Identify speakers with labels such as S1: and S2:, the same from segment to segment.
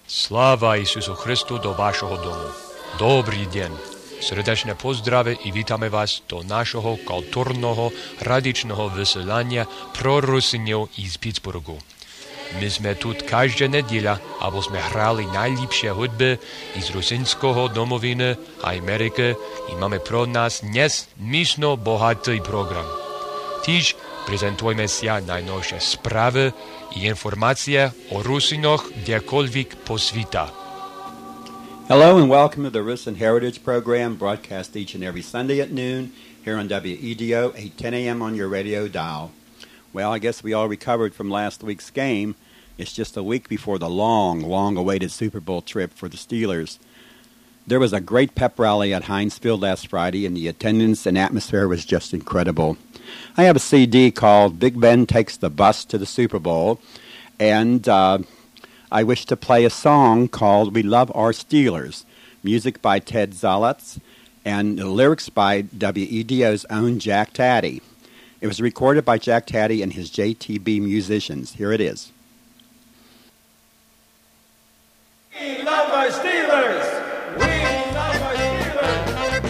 S1: Slava Isusu Hristu do vašeho domu. Dobrý deň. Srdečné pozdrave i vítame vás do našeho kultúrneho radičného vysielania pro Rusinov iz Pittsburghu. My sme tu každá nedeľa, aby sme hrali najlepšie hudby iz rusinského domoviny a Ameriky i máme pro nás dnes myšno bohatý program. Tiež prezentujeme si najnovšie správy i informácie o Rusinoch kdekoľvek po sveta.
S2: Hello and welcome to the Rusin Heritage Program, broadcast each and every Sunday at noon here on WEDO, 8:10 a.m. on your radio dial. Well, I guess we all recovered from last week's game. It's just a week before the long-awaited Super Bowl trip for the Steelers. There was a great pep rally at Heinz Field last Friday, and the attendance and atmosphere was just incredible. I have a CD called Big Ben Takes the Bus to the Super Bowl, and I wish to play a song called We Love Our Steelers, music by Ted Zalitz, and the lyrics by WEDO's own Jack Taddy. It was recorded by Jack Taddy and his JTB musicians. Here it is.
S3: We love our Steelers! We love our Steelers!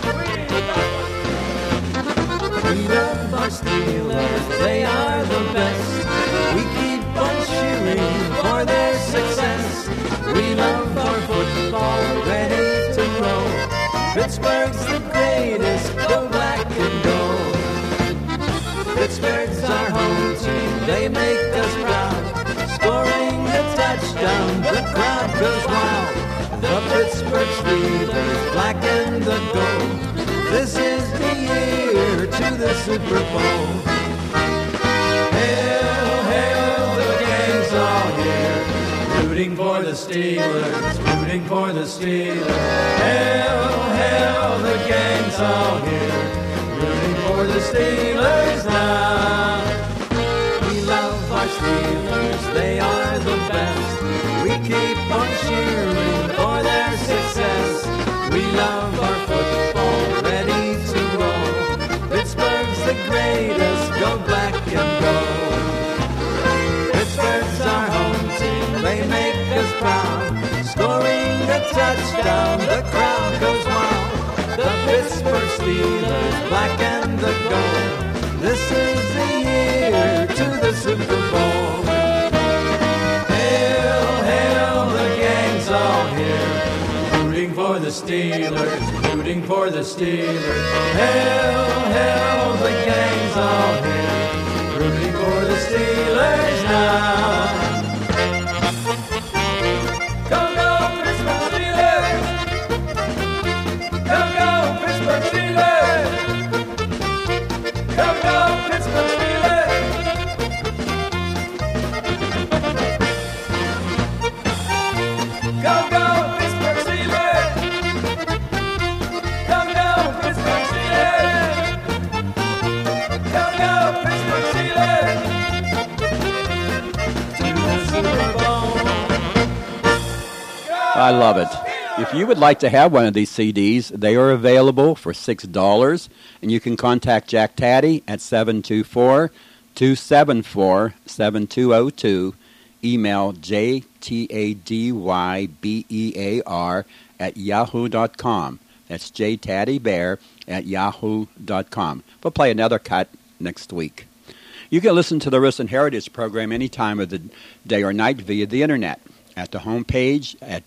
S3: We love our Steelers, they are the best. We keep on cheering for their success. We love our football, ready to roll. Pittsburgh's the greatest, go black and gold. Pittsburgh's our home team, they make us proud. Scoring a touchdown, the crowd goes wild. The Pittsburgh Steelers, black and the gold. This is the year to the Super Bowl. Hail, hail, the gang's all here. Rooting for the Steelers, rooting for the Steelers. Hail, hail, the gang's all here. Rooting for the Steelers now. We love our Steelers, they are the best. We keep on cheering for their success. We love our football, ready to roll. Pittsburgh's the greatest, go black and gold. Pittsburgh's our home team, they make us proud. Scoring a touchdown, the crowd goes wild. The Pittsburgh Steelers, black and the gold. This is the year to the Super Bowl. Hail, hail, the gang's all here. Rooting for the Steelers, rooting for the Steelers. Hail, hail, the gang's all here. Rooting for the Steelers now. Go, go, Pittsburgh Steelers! Go, go, Pittsburgh Steelers! Go, go, Pittsburgh Steelers! Go, go, Pittsburgh Steelers! Go, go, Pittsburgh Steelers! Go, go, Pittsburgh Steelers! To the Super Bowl.
S2: I love it. If you would like to have one of these CDs, they are available for $6, and you can contact Jack Taddy at 724-274-7202, email jtaddybear@yahoo.com. That's jtaddybear@yahoo.com. We'll play another cut next week. You can listen to the Rusin Heritage program any time of the day or night via the Internet at the homepage at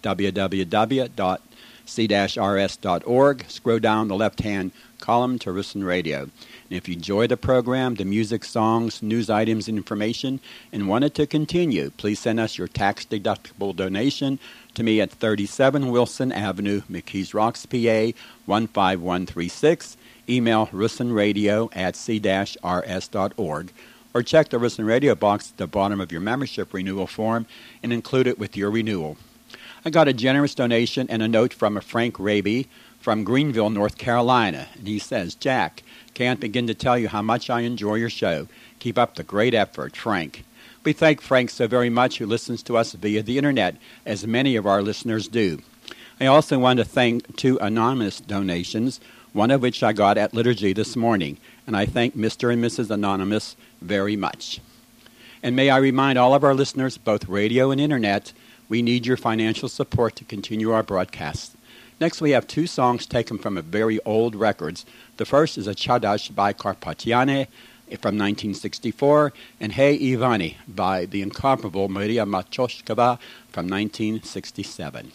S2: www.c-rs.org. Scroll down the left-hand column to Rusin Radio. And if you enjoy the program, the music, songs, news items, and information, and want it to continue, please send us your tax-deductible donation to me at 37 Wilson Avenue, McKees Rocks, PA, 15136. Email rusinradio@c-rs.org. Or check the Rusin Radio box at the bottom of your membership renewal form and include it with your renewal. I got a generous donation and a note from a Frank Raby from Greenville, North Carolina. And he says, Jack, can't begin to tell you how much I enjoy your show. Keep up the great effort, Frank. We thank Frank so very much, who listens to us via the Internet, as many of our listeners do. I also want to thank two anonymous donations, one of which I got at liturgy this morning. And I thank Mr. and Mrs. Anonymous very much. And may I remind all of our listeners, both radio and Internet, We need your financial support to continue our broadcasts. Next, we have two songs taken from a very old records. The first is a Chadash by Carpatiane from 1964, and Hey Ivani by the incomparable Maria Matroshkova from 1967.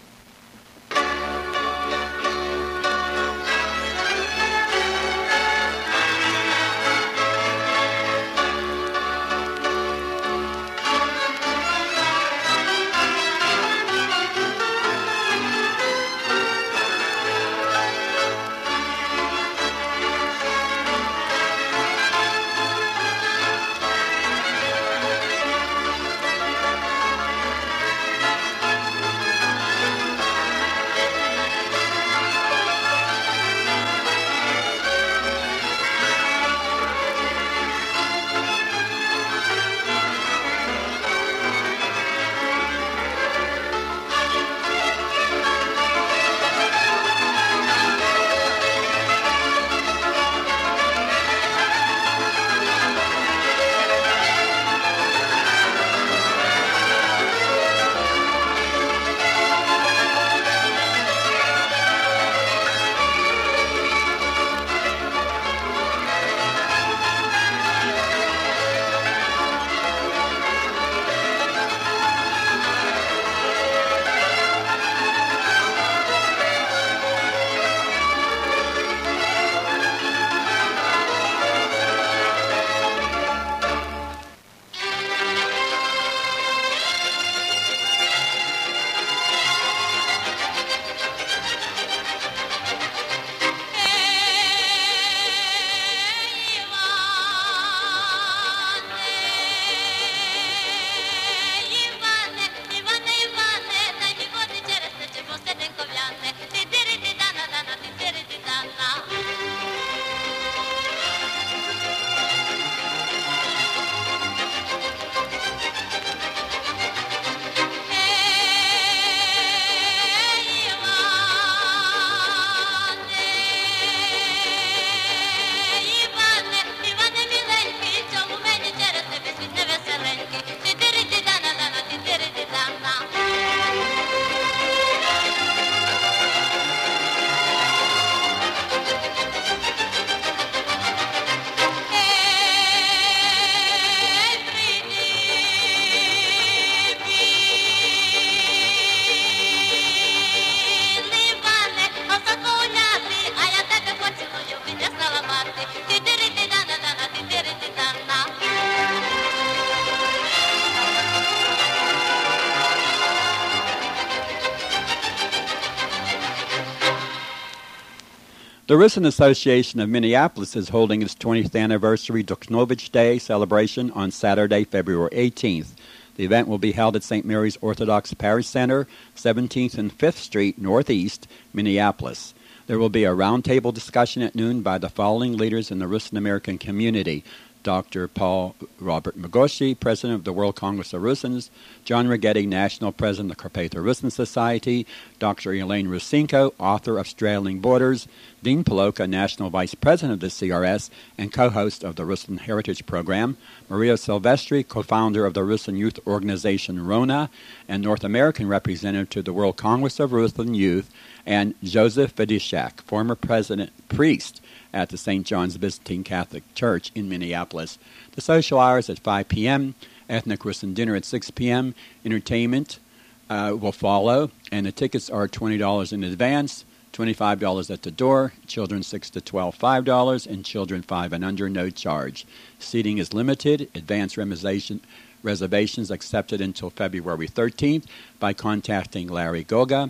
S2: The Rusin Association of Minneapolis is holding its 20th anniversary Dukhnovich Day celebration on Saturday, February 18th. The event will be held at St. Mary's Orthodox Parish Center, 17th and 5th Street, Northeast, Minneapolis. There will be a roundtable discussion at noon by the following leaders in the Rusin American community: Dr. Paul Robert Magoshi, President of the World Congress of Rusins; John Rigetti, National President of the Carpatho Rusin Society; Dr. Elaine Rusinko, author of Straddling Borders; Dean Paloka, National Vice President of the CRS and co-host of the Rusin Heritage Program; Maria Silvestri, co-founder of the Rusin Youth Organization RONA and North American representative to the World Congress of Rusin Youth; and Joseph Fedishak, former priest at the St. John's Byzantine Catholic Church in Minneapolis. The social hours at 5 p.m., ethnic Rusin dinner at 6 p.m., entertainment will follow, and the tickets are $20 in advance, $25 at the door, children 6 to 12, $5, and children 5 and under, no charge. Seating is limited. Advance reservations accepted until February 13th by contacting Larry Goga,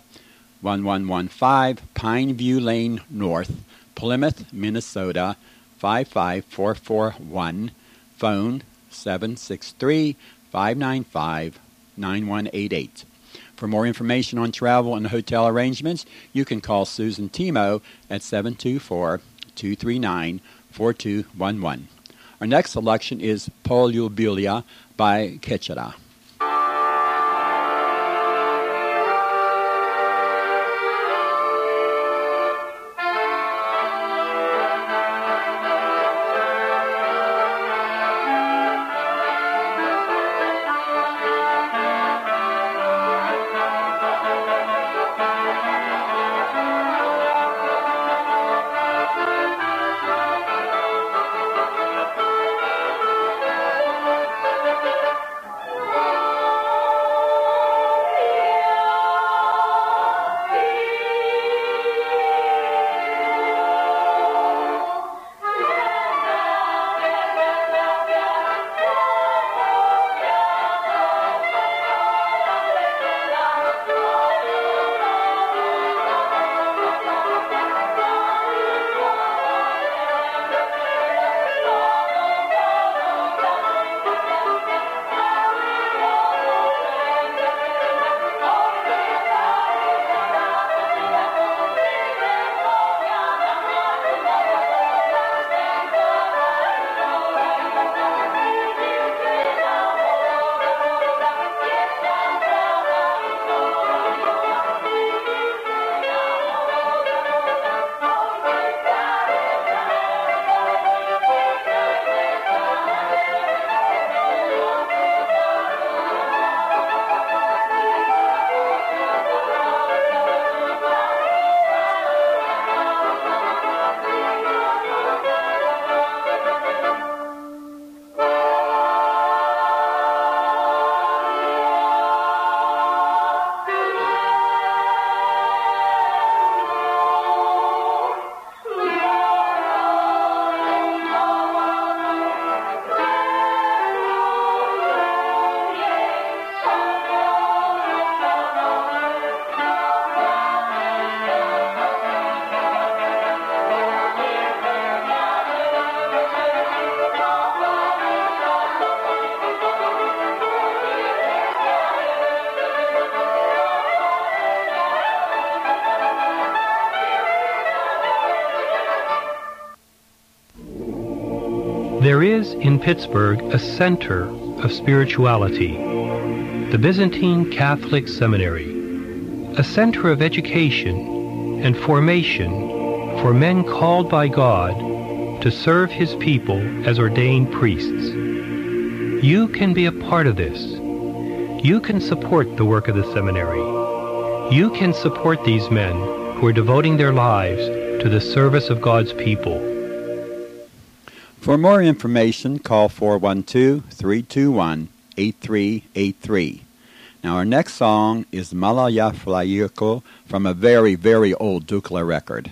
S2: 1115 Pineview Lane North, Plymouth, Minnesota, 55441, phone 763-595-9188. For more information on travel and hotel arrangements, you can call Susan Timo at 724-239-4211. Our next selection is Polyubulia by Kechera.
S4: There is in Pittsburgh a center of spirituality, the Byzantine Catholic Seminary, a center of education and formation for men called by God to serve His people as ordained priests. You can be a part of this. You can support the work of the seminary. You can support these men who are devoting their lives to the service of God's people.
S2: For more information, call 412-321-8383. Now, our next song is Malaya Flayirko from a very, very old Dukla record.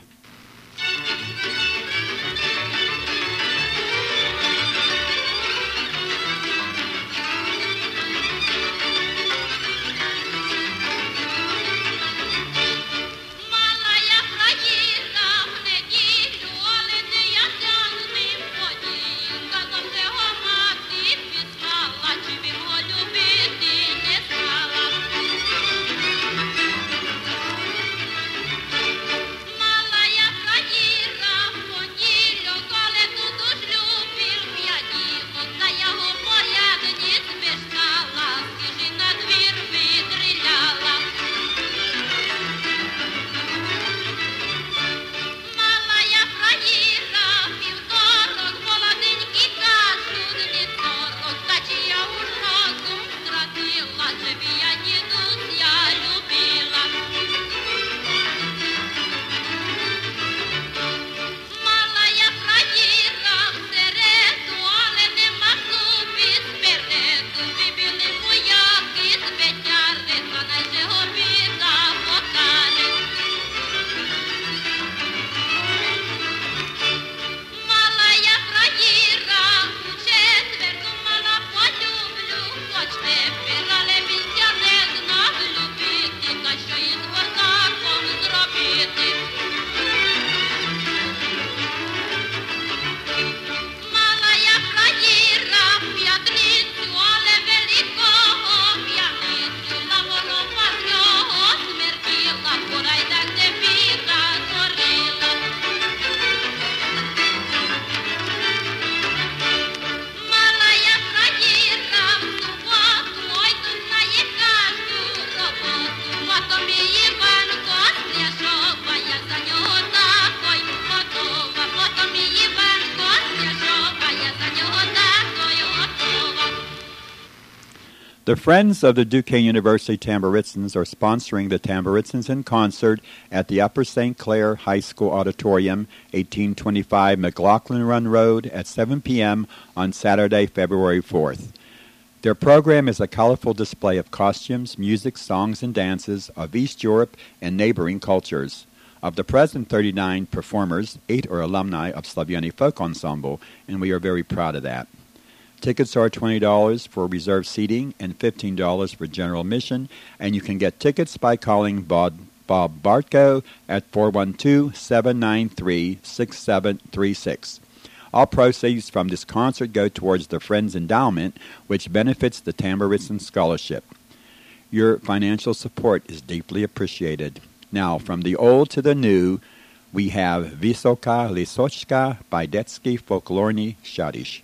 S2: The Friends of the Duquesne University Tamburitzans are sponsoring the Tamburitzans in concert at the Upper St. Clair High School Auditorium, 1825 McLaughlin Run Road at 7 p.m. on Saturday, February 4th. Their program is a colorful display of costumes, music, songs, and dances of East Europe and neighboring cultures. Of the present 39 performers, 8 are alumni of Slaviani Folk Ensemble, and we are very proud of that. Tickets are $20 for reserved seating and $15 for general admission, and you can get tickets by calling Bob Bartko at 412-793-6736. All proceeds from this concert go towards the Friends Endowment, which benefits the Tamburitzan Scholarship. Your financial support is deeply appreciated. Now, from the old to the new, we have Vysoka Lisochka by Detsky Folklorny Shadish.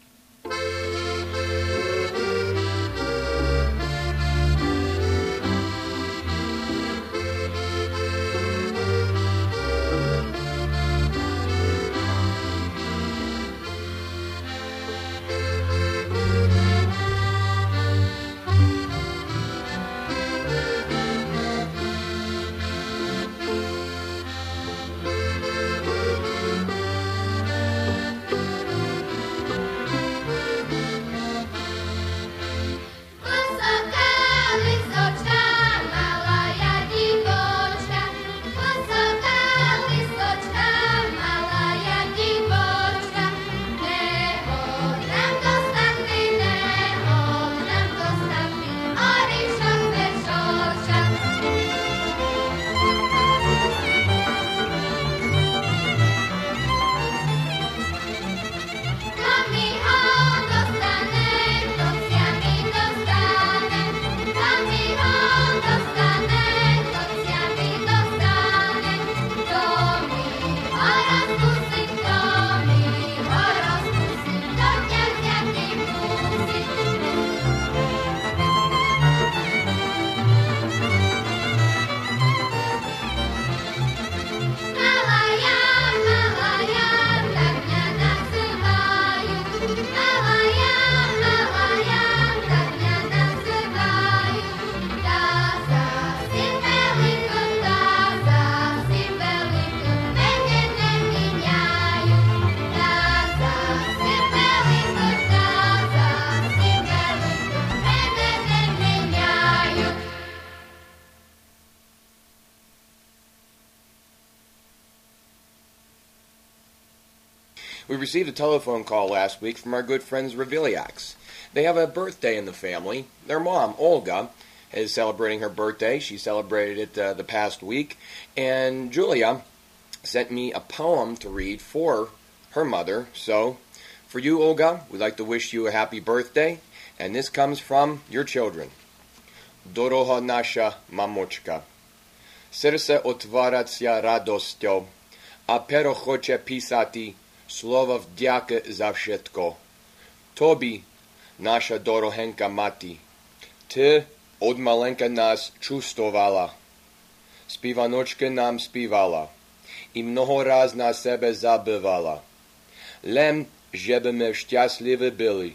S5: We received a telephone call last week from our good friends Raviliaks. They have a birthday in the family. Their mom, Olga, is celebrating her birthday. She celebrated it the past week. And Julia sent me a poem to read for her mother. So, for you, Olga, we'd like to wish you a happy birthday. And this comes from your children. Doroha nasha mamočka. Srdce otváracia radosťou. A pero hoče písati slova vďaka za všetko. Tobi, naša dorohenka mati, ty od malenka nás čustovala. Spívanočka nám spívala i mnoho raz na sebe zabývala. Len, že by my šťastliví byli.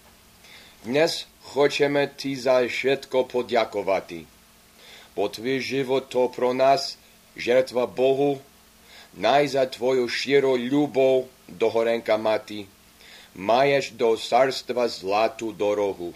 S5: Dnes chceme ti za všetko poďakovati. Bo tvoj život to pro nás žертва Bohu, naj za tvoju širú ľubov, dohorenka mati, maješ do carstva zlatú dorohu.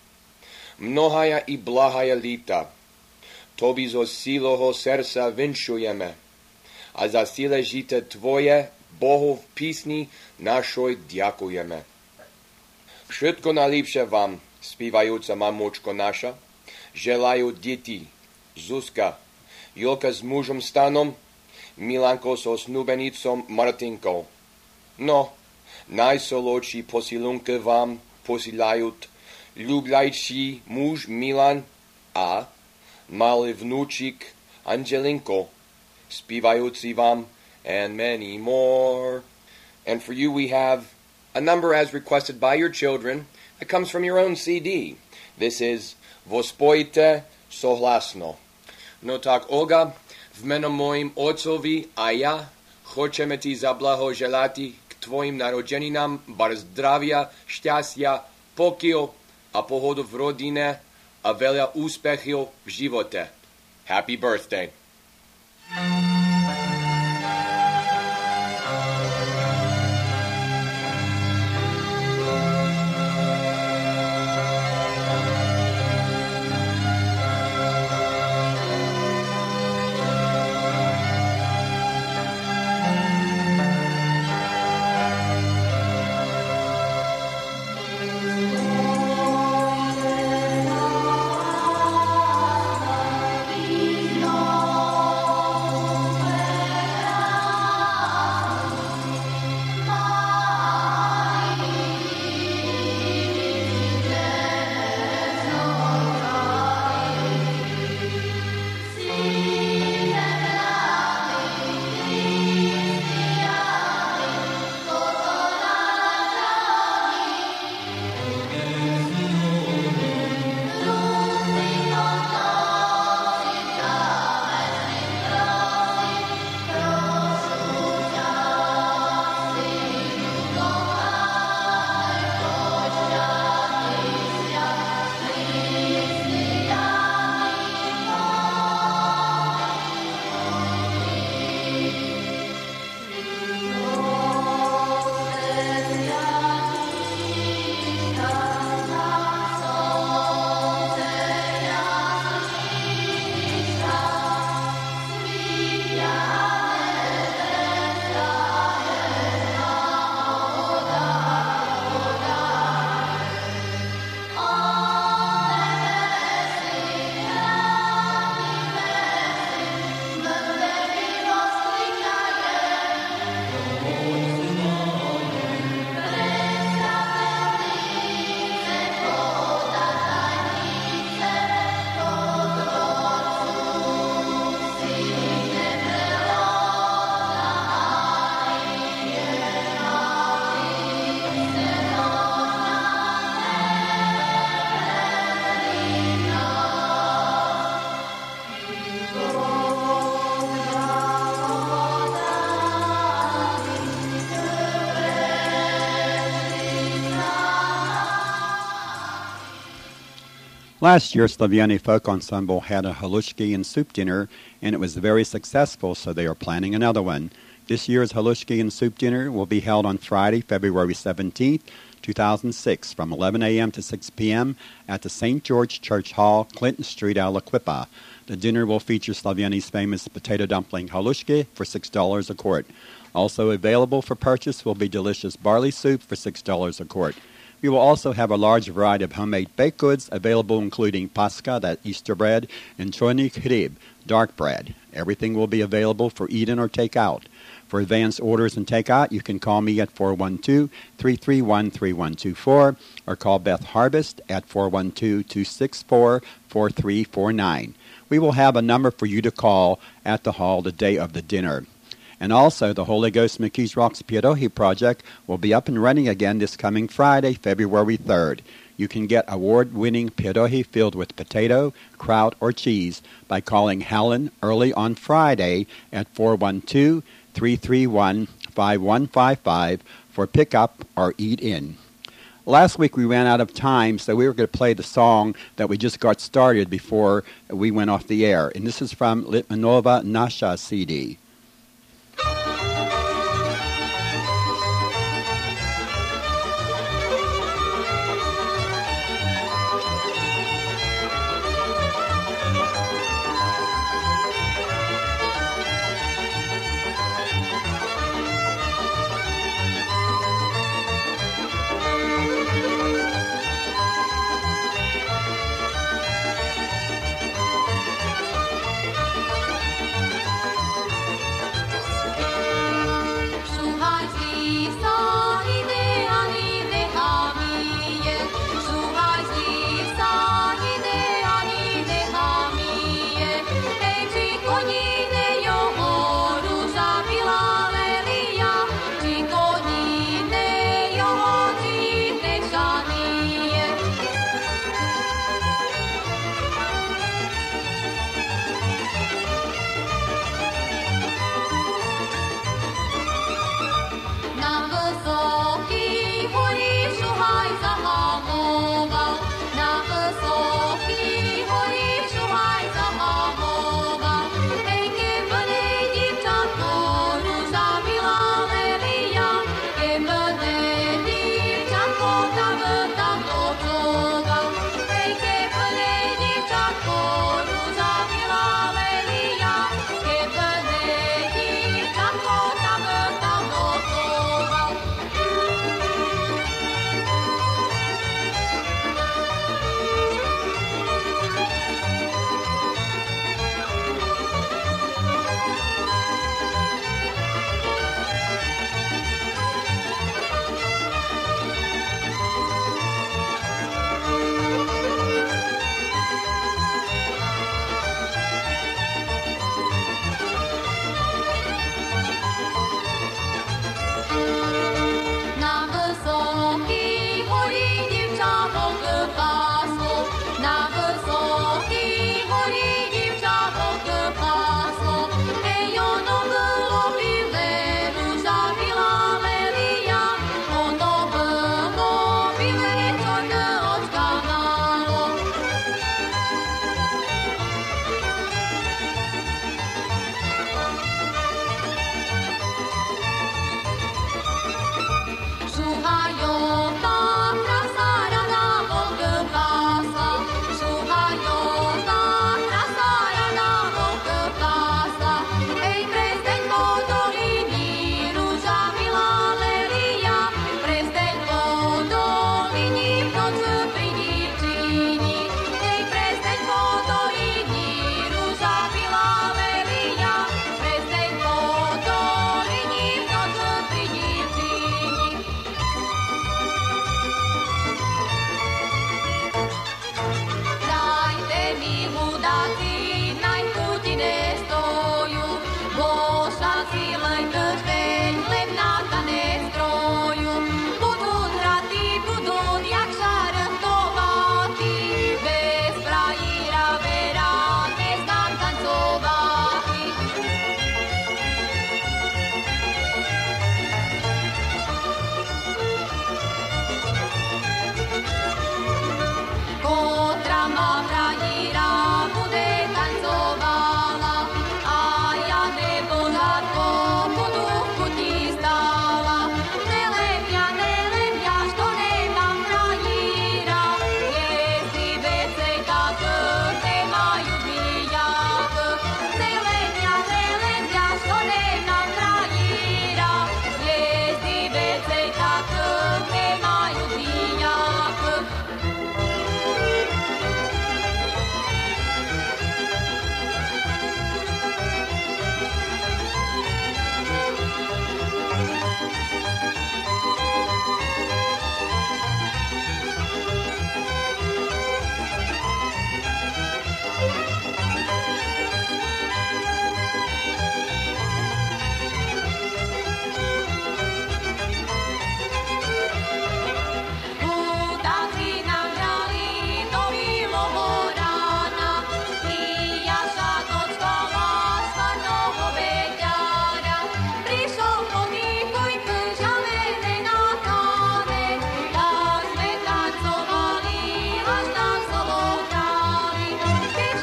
S5: Mnohaja i blahaja líta, tobi zo síloho srdca vinšujeme, a za síle žite tvoje, Bohu v písni našoj ďakujeme. Všetko najlepšie vám, spívajúca mamočko naša, želajú deti, Zuzka, Julka s mužom Stanom, Milanko so snúbenicom Martinkou. No, najsolodší posilunky vám posílajú ľubľajší muž Milan a malý vnúčik Angelinko, spívajúci vám, and many more. And for you we have a number as requested by your children that comes from your own CD. This is Vospojte sohlasno. No tak, Olga, v meno mojim otcovi a ja chceme ti zablahoželati k tvojim narodeninám, bar zdravia, šťastia, pokoj a pohodu v rodine a veľa úspechov v živote. Happy birthday.
S2: Last year, Slaviani Folk Ensemble had a halushki and soup dinner, and it was very successful, so they are planning another one. This year's halushki and soup dinner will be held on Friday, February 17th, 2006, from 11 a.m. to 6 p.m. at the St. George Church Hall, Clinton Street, Aliquippa. The dinner will feature Slaviani's famous potato dumpling halushki for $6 a quart. Also available for purchase will be delicious barley soup for $6 a quart. We will also have a large variety of homemade baked goods available, including pascha, that Easter bread, and choni chrib, dark bread. Everything will be available for eat-in or take-out. For advance orders and takeout, you can call me at 412-331-3124 or call Beth Harvest at 412-264-4349. We will have a number for you to call at the hall the day of the dinner. And also, the Holy Ghost McKees Rocks Pierogi Project will be up and running again this coming Friday, February 3rd. You can get award-winning pierogi filled with potato, kraut, or cheese by calling Helen early on Friday at 412-331-5155 for pickup or eat-in. Last week we ran out of time, so we were going to play the song that we just got started before we went off the air. And this is from Litmanova Nasha CD.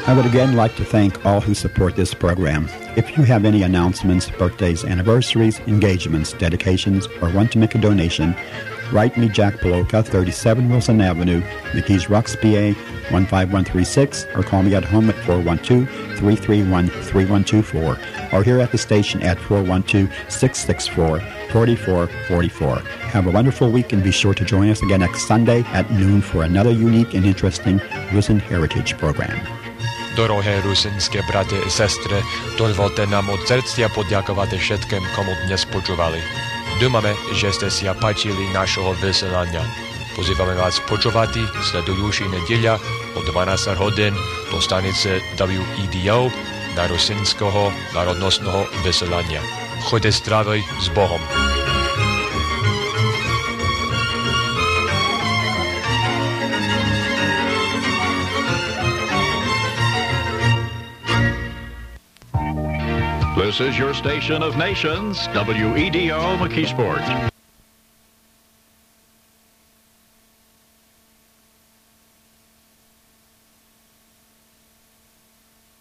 S2: I would again like to thank all who support this program. If you have any announcements, birthdays, anniversaries, engagements, dedications, or want to make a donation, write me Jack Poloka, 37 Wilson Avenue, McKees Rocks, PA, 15136, or call me at home at 412-331-3124, or here at the station at 412-664-4444. Have a wonderful week and be sure to join us again next Sunday at noon for another unique and interesting Rusin Heritage program.
S1: Дороге русинські брати і сестри, дозвольте нам від серця подякувати všetkým, кому дnes počúvali. Думаме, že ste si páčili našого vysielania. Pozývame vás počúvať sledujúci nedeľa o 12 hodín do stanice WEDO na rusinského národnostného vysielania. Choďte zdravý s Bohom.
S6: This is your station of nations, WEDO McKeesport.